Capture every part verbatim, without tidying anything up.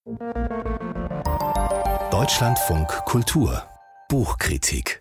Deutschlandfunk Kultur Buchkritik.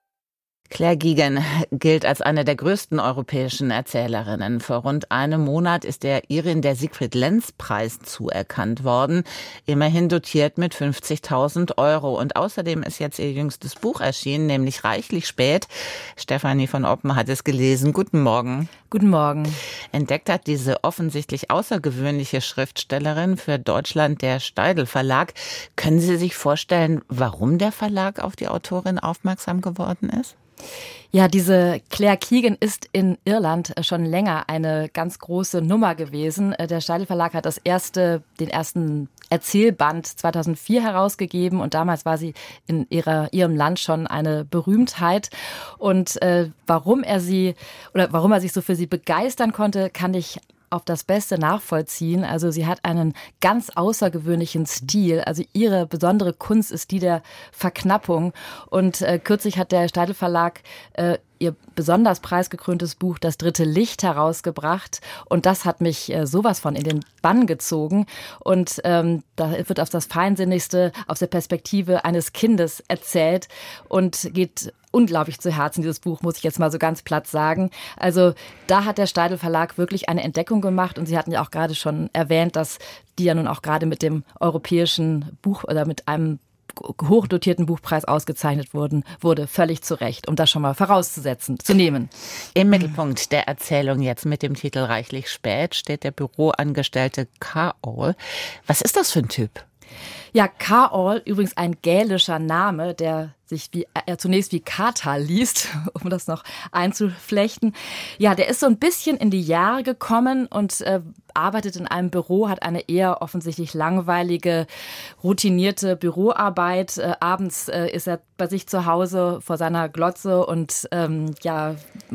Claire Giegen gilt als eine der größten europäischen Erzählerinnen. Vor rund einem Monat ist der Irin der Siegfried-Lenz-Preis zuerkannt worden, immerhin dotiert mit fünfzigtausend Euro. Und außerdem ist jetzt ihr jüngstes Buch erschienen, nämlich Reichlich spät. Stefanie von Oppen hat es gelesen. Guten Morgen. Guten Morgen. Entdeckt hat diese offensichtlich außergewöhnliche Schriftstellerin für Deutschland der Steidl Verlag. Können Sie sich vorstellen, warum der Verlag auf die Autorin aufmerksam geworden ist? Ja, diese Claire Giegen ist in Irland schon länger eine ganz große Nummer gewesen. Der Steidl Verlag hat das erste, den ersten Erzählband zweitausendvier herausgegeben und damals war sie in ihrer, ihrem Land schon eine Berühmtheit. Und äh, warum er sie oder warum er sich so für sie begeistern konnte, kann ich auf das Beste nachvollziehen. Also sie hat einen ganz außergewöhnlichen Stil. Also ihre besondere Kunst ist die der Verknappung. Und äh, kürzlich hat der Steidl Verlag äh, ihr besonders preisgekröntes Buch Das dritte Licht herausgebracht. Und das hat mich äh, sowas von in den Bann gezogen. Und ähm, da wird auf das Feinsinnigste, aus der Perspektive eines Kindes erzählt und geht unglaublich zu Herzen, dieses Buch, muss ich jetzt mal so ganz platt sagen. Also da hat der Steidl Verlag wirklich eine Entdeckung gemacht und Sie hatten ja auch gerade schon erwähnt, dass die ja nun auch gerade mit dem europäischen Buch oder mit einem hochdotierten Buchpreis ausgezeichnet wurden, wurde völlig zu Recht, um das schon mal vorauszusetzen, zu nehmen. Im Mittelpunkt der Erzählung jetzt mit dem Titel Reichlich spät steht der Büroangestellte Carl. Was ist das für ein Typ? Ja, Carl, übrigens ein gälischer Name, der sich wie er zunächst wie Katal liest, um das noch einzuflechten. Ja, der ist so ein bisschen in die Jahre gekommen und äh, arbeitet in einem Büro, hat eine eher offensichtlich langweilige, routinierte Büroarbeit. Äh, abends äh, ist er bei sich zu Hause vor seiner Glotze und ähm, ja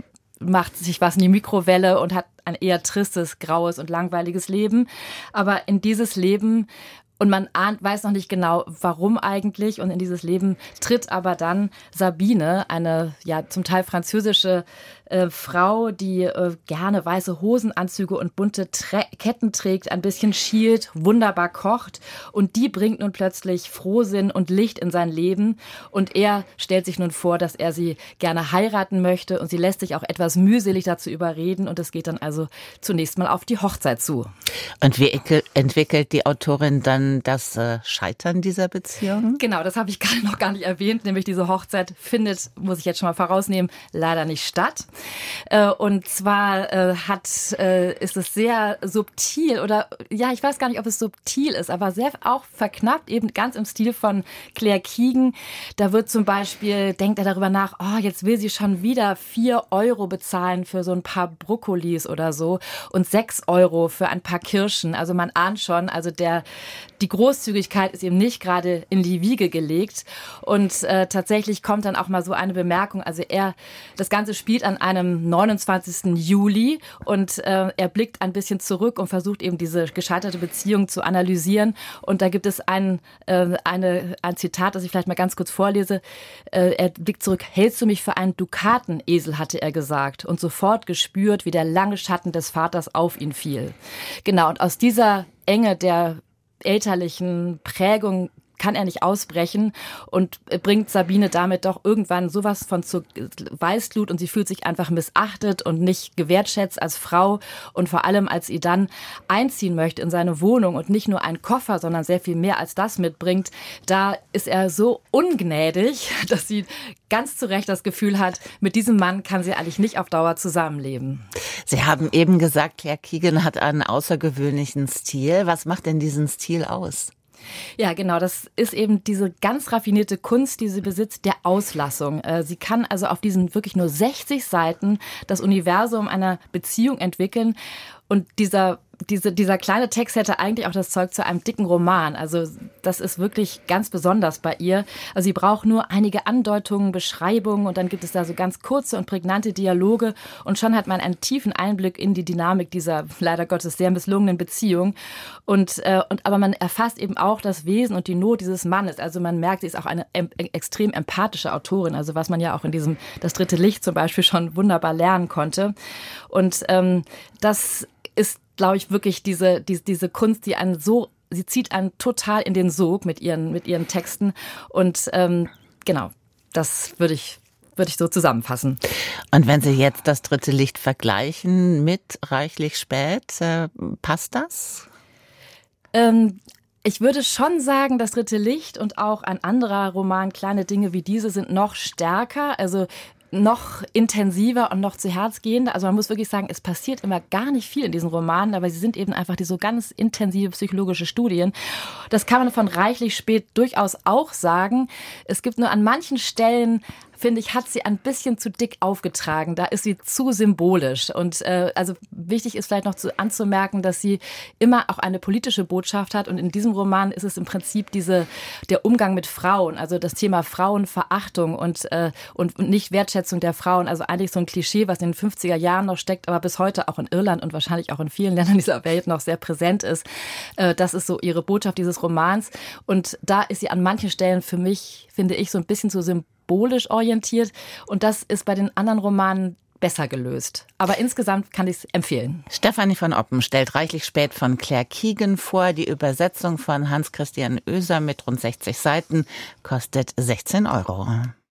macht sich was in die Mikrowelle und hat ein eher tristes, graues und langweiliges Leben. Aber in dieses Leben und man ahnt, weiß noch nicht genau, warum eigentlich. Und in dieses Leben tritt aber dann Sabine, eine ja zum Teil französische äh, Frau, die äh, gerne weiße Hosenanzüge und bunte Trä- Ketten trägt, ein bisschen schielt, wunderbar kocht. Und die bringt nun plötzlich Frohsinn und Licht in sein Leben. Und er stellt sich nun vor, dass er sie gerne heiraten möchte. Und sie lässt sich auch etwas mühselig dazu überreden. Und es geht dann also zunächst mal auf die Hochzeit zu. Und wie entwickelt die Autorin dann das äh, Scheitern dieser Beziehung? Genau, das habe ich gerade noch gar nicht erwähnt, nämlich diese Hochzeit findet, muss ich jetzt schon mal vorausnehmen, leider nicht statt. Äh, und zwar äh, hat, äh, ist es sehr subtil oder ja, ich weiß gar nicht, ob es subtil ist, aber sehr auch verknappt, eben ganz im Stil von Claire Giegen. Da wird zum Beispiel, denkt er darüber nach, oh, jetzt will sie schon wieder vier Euro bezahlen für so ein paar Brokkolis oder so und sechs Euro für ein paar Kirschen. Also man ahnt schon, also der Die Großzügigkeit ist ihm nicht gerade in die Wiege gelegt und äh, tatsächlich kommt dann auch mal so eine Bemerkung, also er, das Ganze spielt an einem neunundzwanzigsten Juli und äh, er blickt ein bisschen zurück und versucht eben diese gescheiterte Beziehung zu analysieren und da gibt es ein, äh, eine, ein Zitat, das ich vielleicht mal ganz kurz vorlese, äh, er blickt zurück, hältst du mich für einen Dukatenesel, hatte er gesagt und sofort gespürt, wie der lange Schatten des Vaters auf ihn fiel. Genau, und aus dieser Enge der elterlichen Prägung kann er nicht ausbrechen und bringt Sabine damit doch irgendwann sowas von zur Weißglut und sie fühlt sich einfach missachtet und nicht gewertschätzt als Frau und vor allem, als sie dann einziehen möchte in seine Wohnung und nicht nur einen Koffer, sondern sehr viel mehr als das mitbringt, da ist er so ungnädig, dass sie ganz zu Recht das Gefühl hat, mit diesem Mann kann sie eigentlich nicht auf Dauer zusammenleben. Sie haben eben gesagt, Claire Giegen hat einen außergewöhnlichen Stil. Was macht denn diesen Stil aus? Ja, genau. Das ist eben diese ganz raffinierte Kunst, die sie besitzt, der Auslassung. Sie kann also auf diesen wirklich nur sechzig Seiten das Universum einer Beziehung entwickeln. Und dieser Diese, dieser kleine Text hätte eigentlich auch das Zeug zu einem dicken Roman. Also das ist wirklich ganz besonders bei ihr. Also sie braucht nur einige Andeutungen, Beschreibungen und dann gibt es da so ganz kurze und prägnante Dialoge und schon hat man einen tiefen Einblick in die Dynamik dieser leider Gottes sehr misslungenen Beziehung. Und, äh, und aber man erfasst eben auch das Wesen und die Not dieses Mannes. Also man merkt, sie ist auch eine em- extrem empathische Autorin. Also was man ja auch in diesem Das dritte Licht zum Beispiel schon wunderbar lernen konnte. Und ähm, das ist, glaube ich, wirklich diese, diese, diese Kunst, die einen so sie zieht einen total in den Sog mit ihren, mit ihren Texten. Und ähm, genau, das würde ich, würde ich so zusammenfassen. Und wenn Sie jetzt das dritte Licht vergleichen mit Reichlich spät, äh, passt das? Ähm, Ich würde schon sagen, das dritte Licht und auch ein anderer Roman, Kleine Dinge wie diese, sind noch stärker, also noch intensiver und noch zu Herz gehender. Also man muss wirklich sagen, es passiert immer gar nicht viel in diesen Romanen, aber sie sind eben einfach die so ganz intensive psychologische Studien. Das kann man von Reichlich spät durchaus auch sagen. Es gibt nur an manchen Stellen, finde ich, hat sie ein bisschen zu dick aufgetragen. Da ist sie zu symbolisch. Und äh, also wichtig ist vielleicht noch zu, anzumerken, dass sie immer auch eine politische Botschaft hat. Und in diesem Roman ist es im Prinzip diese, der Umgang mit Frauen, also das Thema Frauenverachtung und, äh, und nicht Wertschätzung der Frauen. Also eigentlich so ein Klischee, was in den fünfziger Jahren noch steckt, aber bis heute auch in Irland und wahrscheinlich auch in vielen Ländern dieser Welt noch sehr präsent ist. Äh, das ist so ihre Botschaft dieses Romans. Und da ist sie an manchen Stellen für mich, finde ich, so ein bisschen zu symbolisch. symbolisch orientiert und das ist bei den anderen Romanen besser gelöst. Aber insgesamt kann ich es empfehlen. Stefanie von Oppen stellt Reichlich spät von Claire Keegan vor. Die Übersetzung von Hans Christian Oeser mit rund sechzig Seiten kostet sechzehn Euro.